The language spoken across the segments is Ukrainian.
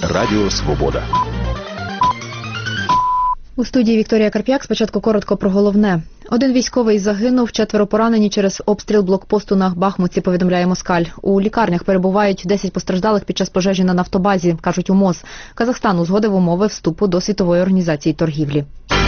Радіо Свобода. У студії Вікторія Карп'як. Спочатку коротко про головне. Один військовий загинув, 4 поранені через обстріл блокпосту на Бахмутці, повідомляє Москаль. У лікарнях перебувають 10 постраждалих під час пожежі на нафтобазі, кажуть у МОЗ. Казахстан узгодив умови вступу до Світової організації торгівлі.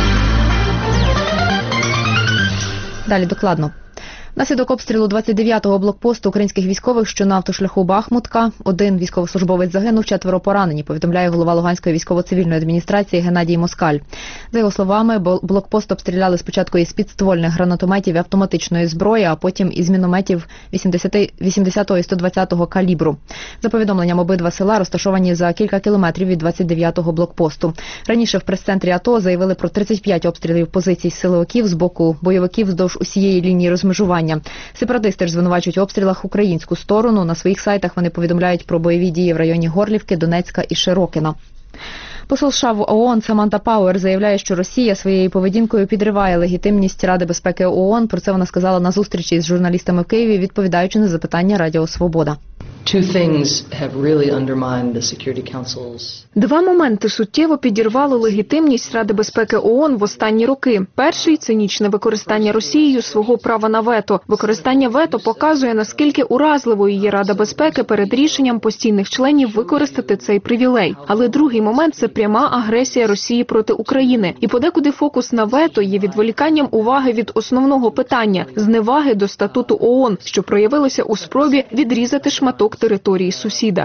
Далі докладно. Внаслідок обстрілу 29-го блокпосту українських військових, що на автошляху Бахмутка, один військовослужбовець загинув, 4 поранені, повідомляє голова Луганської військово-цивільної адміністрації Геннадій Москаль. За його словами, блокпост обстріляли спочатку із підствольних гранатометів і автоматичної зброї, а потім із мінометів 80-го і 120-го калібру. За повідомленням, обидва села розташовані за кілька кілометрів від 29-го блокпосту. Раніше в прес-центрі АТО заявили про 35 обстрілів позицій силовиків з боку бойовиків вздовж усієї лінії розмежування. Сепаратисти ж звинувачують у обстрілах українську сторону. На своїх сайтах вони повідомляють про бойові дії в районі Горлівки, Донецька і Широкіна. Посол США в ООН Саманта Пауер заявляє, що Росія своєю поведінкою підриває легітимність Ради безпеки ООН. Про це вона сказала на зустрічі з журналістами в Києві, відповідаючи на запитання Радіо Свобода. Два моменти суттєво підірвали легітимність Ради безпеки ООН в останні роки. Перший – цинічне використання Росією свого права на вето. Використання вето показує, наскільки уразливою є Рада безпеки перед рішенням постійних членів використати цей привілей. Але другий момент – це пряма агресія Росії проти України. І подекуди фокус на вето є відволіканням уваги від основного питання – зневаги до статуту ООН, що проявилося у спробі відрізати шматок території сусіда.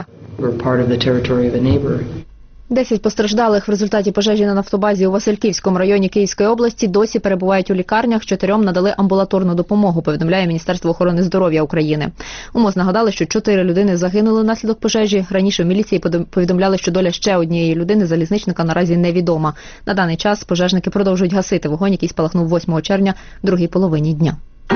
10 постраждалих в результаті пожежі на нафтобазі у Васильківському районі Київської області досі перебувають у лікарнях, 4 надали амбулаторну допомогу, повідомляє Міністерство охорони здоров'я України. У МОЗ нагадали, що 4 людини загинули внаслідок пожежі. Раніше в міліції повідомляли, що доля ще однієї людини, залізничника, наразі невідома. На даний час пожежники продовжують гасити вогонь, який спалахнув 8 червня в другій половині дня.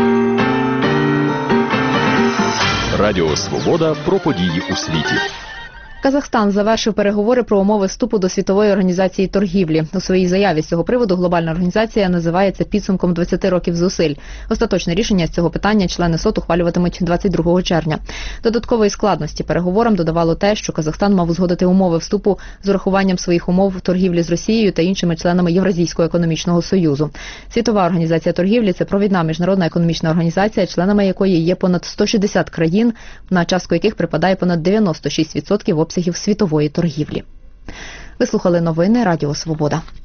Радіо Свобода про події у світі. Казахстан завершив переговори про умови вступу до Світової організації торгівлі. У своїй заяві з цього приводу глобальна організація називає це підсумком 20 років зусиль. Остаточне рішення з цього питання члени СОТ ухвалюватимуть 22 червня. Додаткової складності переговорам додавало те, що Казахстан мав узгодити умови вступу з урахуванням своїх умов торгівлі з Росією та іншими членами Євразійського економічного союзу. Світова організація торгівлі – це провідна міжнародна економічна організація, членами якої є понад 160 країн, на частку яких припадає понад 96% обсягів світової торгівлі. Ви слухали новини Радіо Свобода.